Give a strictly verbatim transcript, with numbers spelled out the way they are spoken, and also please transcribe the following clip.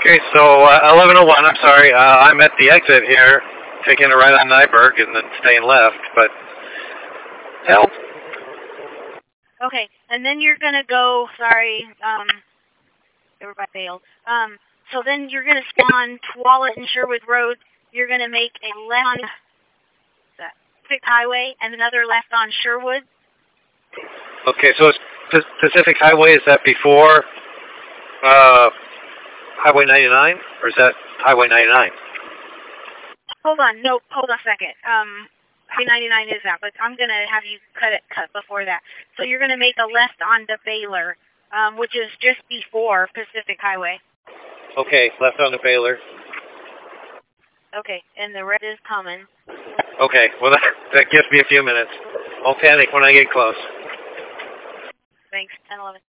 Okay, so uh, eleven oh one, I'm sorry. Uh, I'm at the exit here, taking a right on Nyberg and then staying left, but help. Okay, and then you're going to go, sorry, um, everybody failed. Um, so then you're going to spawn Tualatin and Sherwood Road. You're going to make a left on the Pacific Highway and another left on Sherwood. Okay, so it's Pacific Highway, is that before uh, Highway ninety-nine, or is that Highway ninety-nine? Hold on, no, hold on a second. Um, Highway ninety-nine is that, but I'm going to have you cut it cut before that. So you're going to make a left onto Baylor, um, which is just before Pacific Highway. Okay, left on the Baylor. Okay, and the red is coming. Okay, well that, that gives me a few minutes. I'll panic when I get close. Thanks, ten eleven.